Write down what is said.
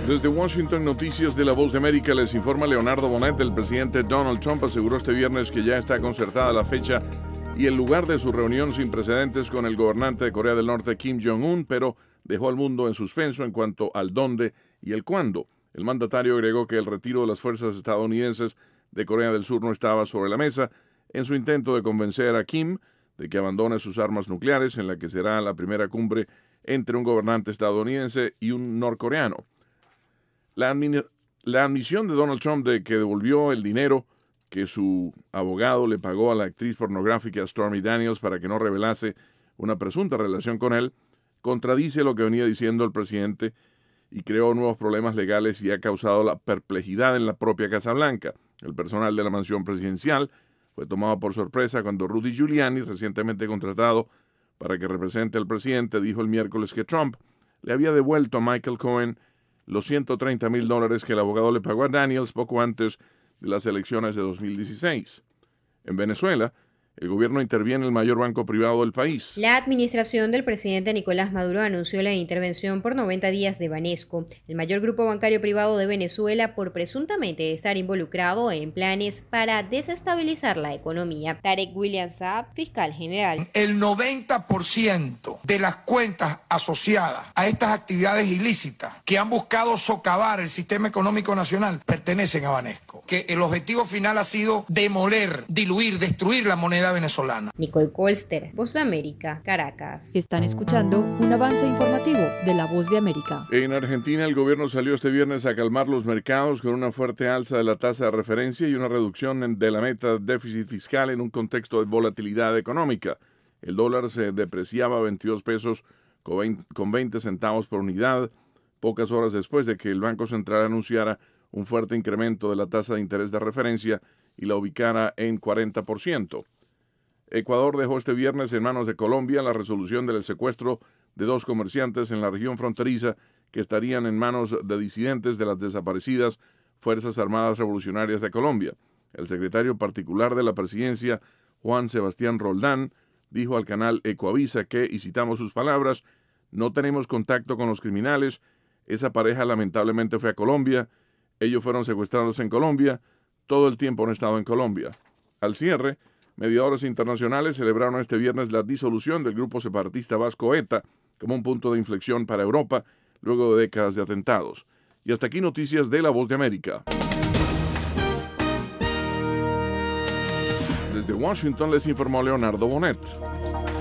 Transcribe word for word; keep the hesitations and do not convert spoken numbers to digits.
Desde Washington, Noticias de La Voz de América, les informa Leonardo Bonet. El presidente Donald Trump aseguró este viernes que ya está concertada la fecha y el lugar de su reunión sin precedentes con el gobernante de Corea del Norte, Kim Jong-un, pero dejó al mundo en suspenso en cuanto al dónde y el cuándo. El mandatario agregó que el retiro de las fuerzas estadounidenses de Corea del Sur no estaba sobre la mesa en su intento de convencer a Kim de que abandone sus armas nucleares, en la que será la primera cumbre entre un gobernante estadounidense y un norcoreano. La, admi- la admisión de Donald Trump de que devolvió el dinero que su abogado le pagó a la actriz pornográfica Stormy Daniels para que no revelase una presunta relación con él, contradice lo que venía diciendo el presidente y creó nuevos problemas legales y ha causado la perplejidad en la propia Casa Blanca. El personal de la mansión presidencial fue tomado por sorpresa cuando Rudy Giuliani, recientemente contratado para que represente al presidente, dijo el miércoles que Trump le había devuelto a Michael Cohen los ciento treinta mil dólares que el abogado le pagó a Daniels poco antes de las elecciones de dos mil dieciséis. En Venezuela, el gobierno interviene en el mayor banco privado del país. La administración del presidente Nicolás Maduro anunció la intervención por noventa días de Banesco, el mayor grupo bancario privado de Venezuela, por presuntamente estar involucrado en planes para desestabilizar la economía. Tarek William Saab, fiscal general. El noventa por ciento de las cuentas asociadas a estas actividades ilícitas que han buscado socavar el sistema económico nacional pertenecen a Banesco. Que el objetivo final ha sido demoler, diluir, destruir la moneda venezolana. Nicole Colster, Voz de América, Caracas. Están escuchando un avance informativo de La Voz de América. En Argentina, el gobierno salió este viernes a calmar los mercados con una fuerte alza de la tasa de referencia y una reducción de la meta de déficit fiscal en un contexto de volatilidad económica. El dólar se depreciaba a veintidós pesos con veinte centavos por unidad, pocas horas después de que el Banco Central anunciara un fuerte incremento de la tasa de interés de referencia y la ubicara en cuarenta por ciento. Ecuador dejó este viernes en manos de Colombia la resolución del secuestro de dos comerciantes en la región fronteriza que estarían en manos de disidentes de las desaparecidas Fuerzas Armadas Revolucionarias de Colombia. El secretario particular de la presidencia, Juan Sebastián Roldán, dijo al canal Ecoavisa que, y citamos sus palabras, no tenemos contacto con los criminales, esa pareja lamentablemente fue a Colombia, ellos fueron secuestrados en Colombia, todo el tiempo han estado en Colombia. Al cierre, mediadores internacionales celebraron este viernes la disolución del grupo separatista vasco ETA como un punto de inflexión para Europa luego de décadas de atentados. Y hasta aquí noticias de La Voz de América. Desde Washington les informó Leonardo Bonet.